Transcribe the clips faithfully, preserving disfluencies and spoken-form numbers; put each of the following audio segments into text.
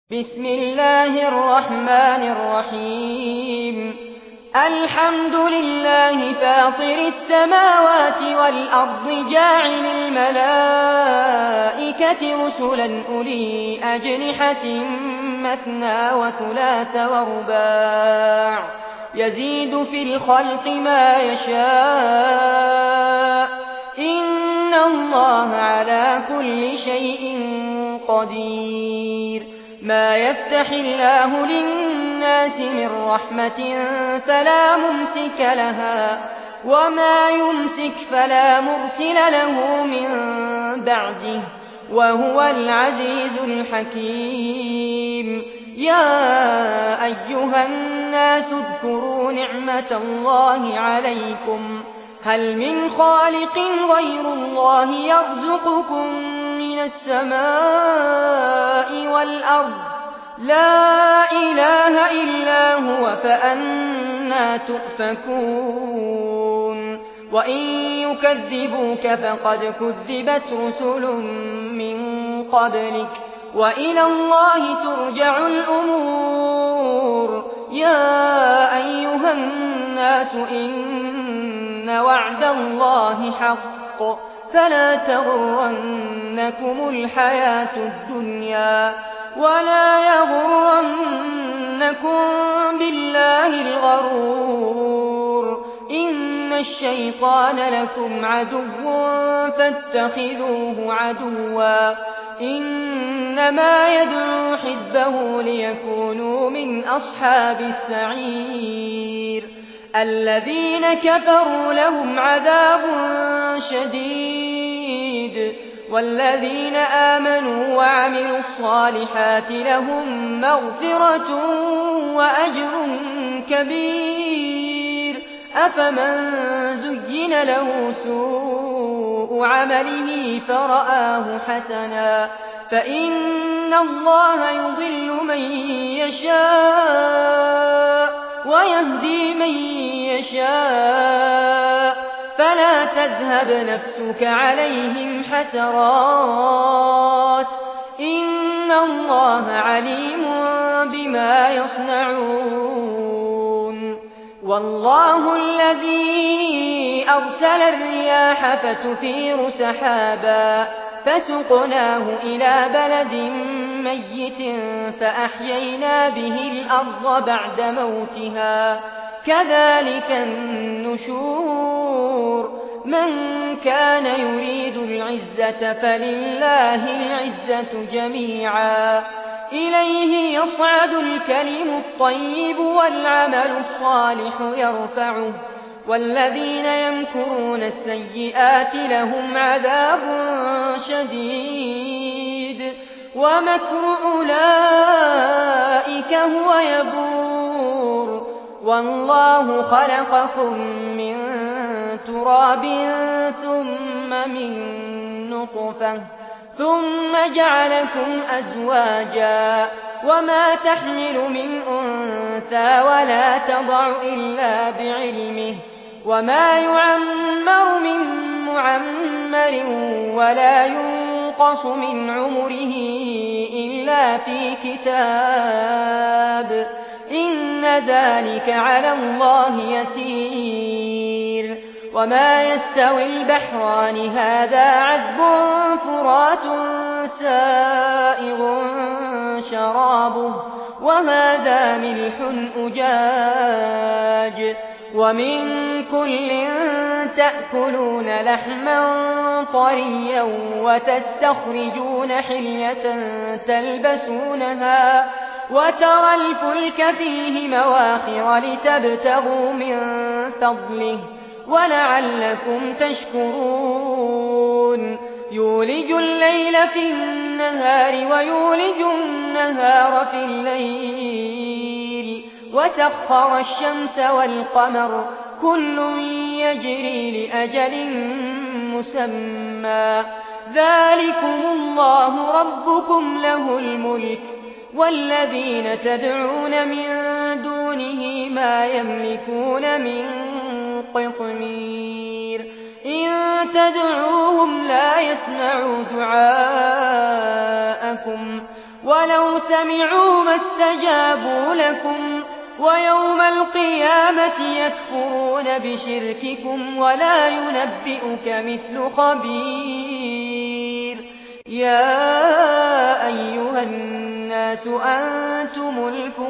بسم الله الرحمن الرحيم الحمد لله فاطر السماوات والأرض جاعل الملائكة رسلا أولي أجنحة مثنى وثلاث ورباع يزيد في الخلق ما يشاء إن الله على كل شيء قدير ما يفتح الله للناس من رحمة فلا ممسك لها وما يمسك فلا مرسل له من بعده وهو العزيز الحكيم يا أيها الناس اذكروا نعمة الله عليكم هل من خالق غير الله يرزقكم من السماء والأرض لا إله إلا هو فأنى تؤفكون وإن يكذبوك فقد كذبت رسل من قبلك وإلى الله ترجع الأمور يا أيها الناس إن وعد الله حق فلا تغرنكم الحياة الدنيا ولا يغرنكم بالله الغرور إن الشيطان لكم عدو فاتخذوه عدوا إنما يدعو حزبه ليكونوا من أصحاب السعير الذين كفروا لهم عذاب شديد والذين آمنوا وعملوا الصالحات لهم مغفرة وأجر كبير أفمن زين له سوء عمله فرآه حسنا فإن الله يضل من يشاء ويهدي من يشاء فلا تذهب نفسك عليهم حسرات إن الله عليم بما يصنعون والله الذي أرسل الرياح فتثير سحابا فسقناه إلى بلد ميت فأحيينا به الأرض بعد موتها كذلك النشور من كان يريد العزة فلله العزة جميعا إليه يصعد الكلم الطيب والعمل الصالح يرفعه والذين يمكرون السيئات لهم عذاب شديد ومكر أولئك هو يبور والله خلقكم من تراب ثم من نطفة ثم جعلكم أزواجا وما تحمل من أنثى ولا تضع إلا بعلمه وما يعمر من معمر ولا ينقص من عمره إلا في كتاب إن ذلك على الله يسير وما يستوي البحران هذا عذب فرات سائغ شرابه وهذا ملح أجاج ومن كل تأكلون لحما طريا وتستخرجون حلية تلبسونها وترى الفلك فيه مواخر لتبتغوا من فضله ولعلكم تشكرون يولج الليل في النهار ويولج النهار في الليل وسخر الشمس والقمر كل يجري لأجل مسمى ذلكم الله ربكم له الملك والذين تدعون من دونه ما يملكون من قطمير إن تدعوهم لا يسمعوا دعاءكم ولو سمعوا ما استجابوا لكم ويوم القيامة يكفرون بشرككم ولا ينبئك مثل خبير. يا أيها الناس أنتم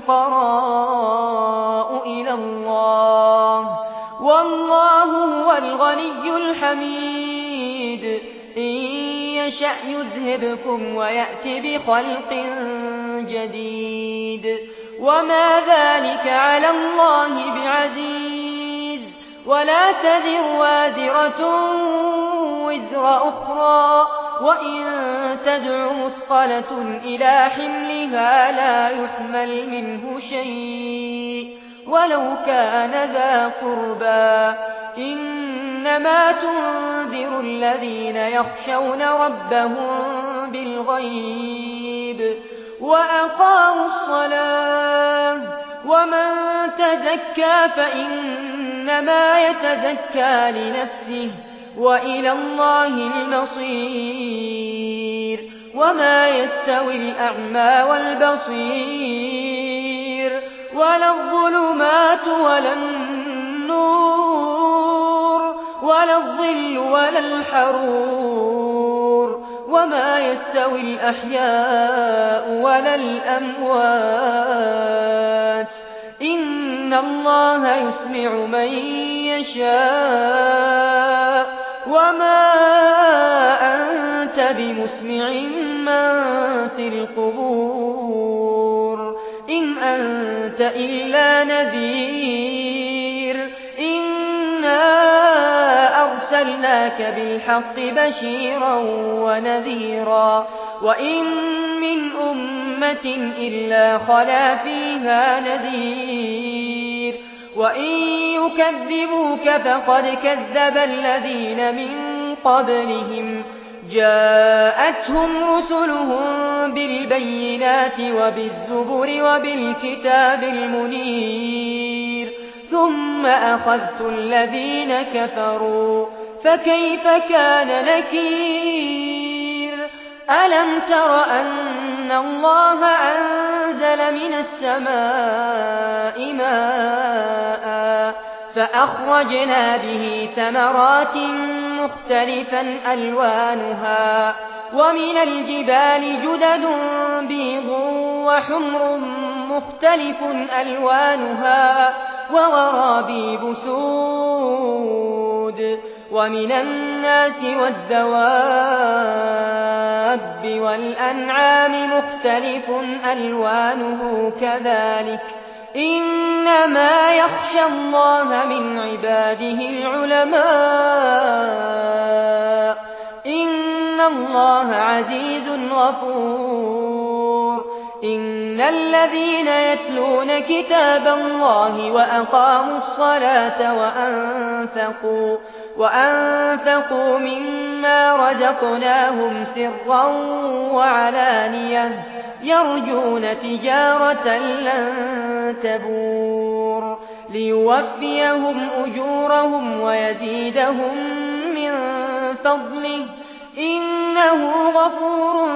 الفقراء إلى الله والله هو الغني الحميد. إن يشأ يذهبكم ويأتي بخلق جديد وما ذلك على الله بعزيز. ولا تذر وازرة وزر أخرى وإن تدع مثقلة إلى حملها لا يحمل منه شيء ولو كان ذا قربى. إنما تنذر الذين يخشون ربهم بالغيب وأقاموا الصلاة ومن تزكى فإنما يتزكى لنفسه وإلى الله المصير. وما يستوي الأعمى والبصير ولا الظلمات ولا النور ولا الظل ولا الحرور وما يستوي الأحياء ولا الأموات. إن الله يسمع من يشاء وما أنت بمسمع من في القبور إن أنت إلا نذير. إنا أرسلناك بالحق بشيرا ونذيرا وإن من أمة إلا خلا فيها نذير. وإن يكذبوك فقد كذب الذين من قبلهم جاءتهم رسلهم بالبينات وبالزبر وبالكتاب المنير ثم أخذت الذين كفروا فكيف كان نكير. ألم تر أن الله أنزل من السماء ماء فأخرجنا به ثمرات مختلفا ألوانها ومن الجبال جدد بيض وحمر مختلف ألوانها وغرابيب سود. ومن الناس والدواب والأنعام مختلف ألوانه كذلك. إنما يخشى الله من عباده العلماء. إن الله عزيز غفور. إن الذين يتلون كتاب الله وأقاموا الصلاة وأنفقوا وأنفقوا مما رزقناهم سرا وعلانية يرجون تجارة لن تبور ليوفيهم أجورهم ويزيدهم من فضله إنه غفور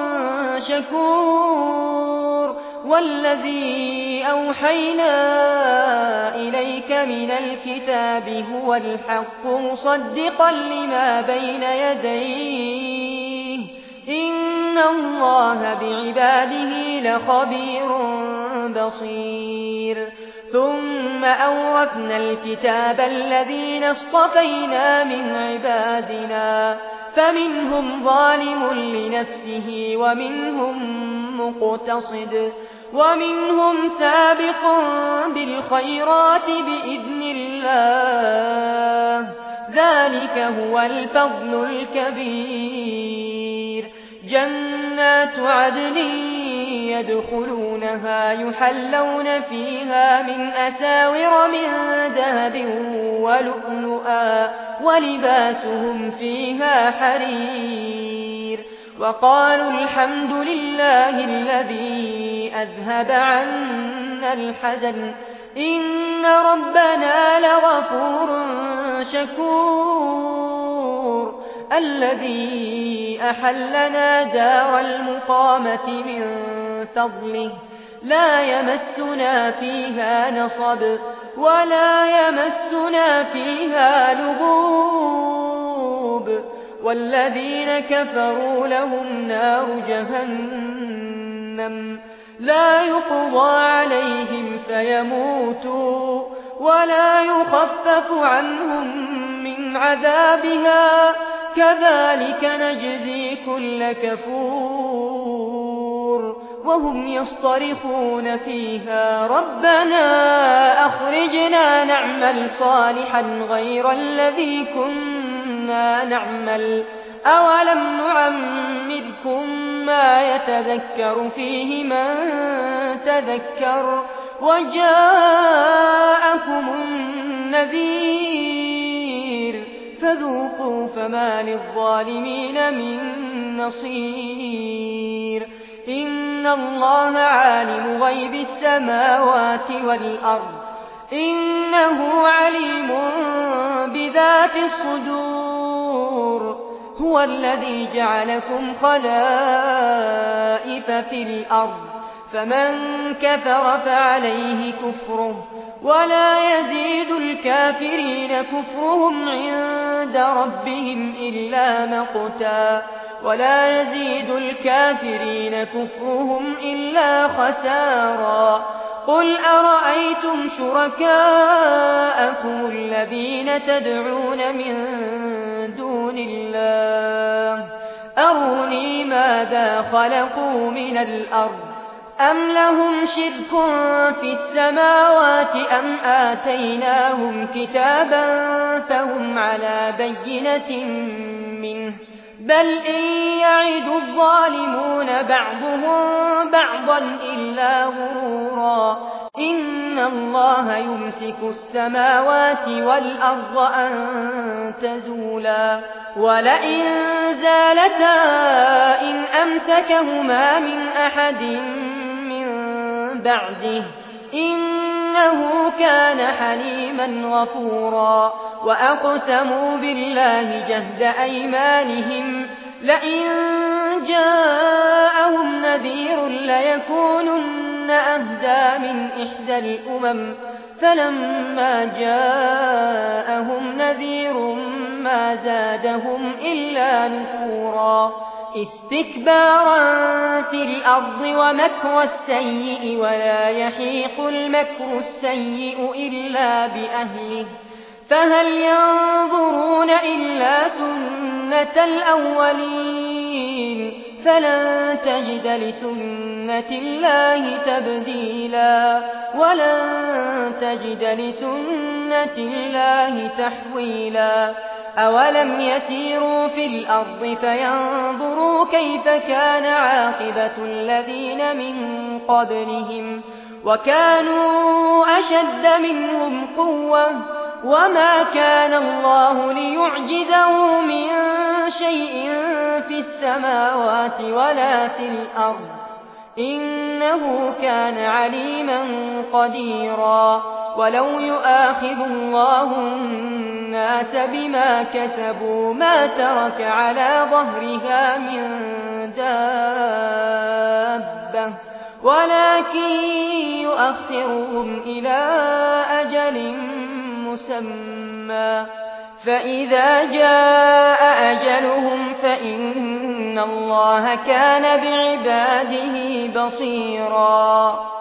شكور. والذي أوحينا إليك من الكتاب هو الحق مصدقا لما بين يديه إن الله بعباده لخبير بصير. ثم أورثنا الكتاب الذين اصطفينا من عبادنا فمنهم ظالم لنفسه ومنهم مقتصد ومنهم سابق بالخيرات بإذن الله ذلك هو الفضل الكبير. جنات عدن يدخلونها يحلون فيها من أساور من ذهب ولؤلؤا ولباسهم فيها حرير. وقالوا الحمد لله الذي أذهب عنا الحزن إن ربنا لغفور شكور. الذي أحلنا دار المقامة من فضله لا يمسنا فيها نصب ولا يمسنا فيها لغوب والذين كفروا لهم نار جهنم لا يقضى عليهم فيموتوا ولا يخفف عنهم من عذابها كذلك نجزي كل كفور وهم يصطرخون فيها ربنا أخرجنا نعمل صالحا غير الذي كنا نعمل أولم نعمركم ما يتذكر فيه من تذكر وجاءكم النذير فذوقوا فما للظالمين من نصير إن الله عالم غيب السماوات والأرض إنه عليم بذات الصدور هو الذي جعلكم خلائف في الأرض فمن كفر فعليه كفره ولا يزيد الكافرين كفرهم عند ربهم إلا مقتا ولا يزيد الكافرين كفرهم إلا خسارا قل أرأيتم شركاءكم الذين تدعون من دون الله أروني ماذا خلقوا من الأرض أم لهم شرك في السماوات أم آتيناهم كتابا فهم على بينة منه بل إن يعد الظالمون بعضهم بعضا إلا غرورا إن الله يمسك السماوات والأرض أن تزولا ولئن زالتا إن أمسكهما من أحد من بعده إنه كان حليما غفورا وأقسموا بالله جهد أيمانهم لئن جاءهم نذير ليكونن أهدى من إحدى الأمم فلما جاءهم نذير ما زادهم إلا نفورا استكبارا في الأرض ومكر السيء ولا يحيق المكر السيء إلا بأهله فهل ينظرون إلا سنة الأولين فلن تجد لسنة الله تبديلا ولن تجد لسنة الله تحويلا أولم يسيروا في الأرض فينظروا كيف كان عاقبة الذين من قبلهم وكانوا أشد منهم قوة وما كان الله ليعجزه من شيء في السماوات ولا في الأرض إنه كان عليما قديرا ولو يؤاخذ الله الناس بما كسبوا ما ترك على ظهرها من دابة ولكن يؤخرهم إلى أجل مسمى فإذا جاء أجلهم فإن الله كان بعباده بصيرا